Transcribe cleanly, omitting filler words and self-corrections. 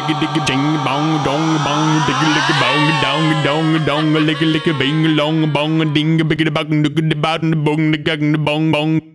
diggy diggy jing bong dong bong diggy diggy bong dong dong dong licky licky bing long bong ding biggy bong diggy bong bong bong.